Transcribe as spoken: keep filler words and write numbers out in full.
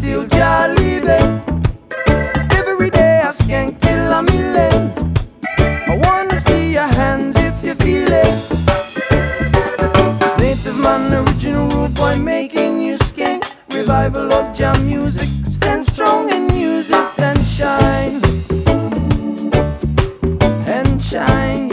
still just living. Every day I skank till I'm healing. I wanna see your hands if you feel it. It's native man, original rude boy making you skank. Revival of jam music, stand strong and use it and shine. And shine.